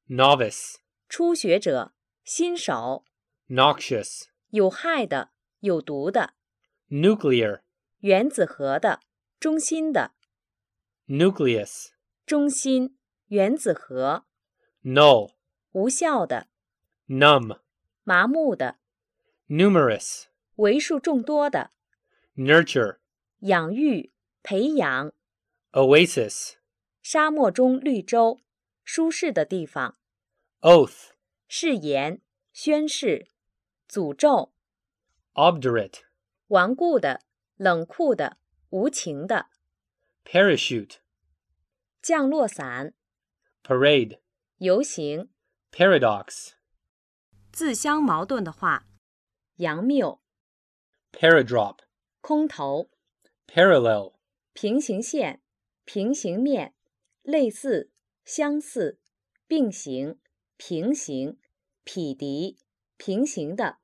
novice, 初学者、新手， noxious, 有害的、有毒的， nuclear, 原子核的、中心的， nucleus, 中心、原子核， null, 无效的、 numb, 麻木的、 numerous, 为数众多的， nurture, 养育、培养， oasis, 沙漠中绿洲，舒适的地方， oath, 誓言、宣誓、诅咒， obdurate, 顽固的、冷酷的、无情的， parachute, 降落伞、 parade, 游行， paradox, 自相矛盾的话，佯谬、 paradrop, 空头、 parallel, 平行线、平行面、类似、相似、并行、平行、匹敌、平行的。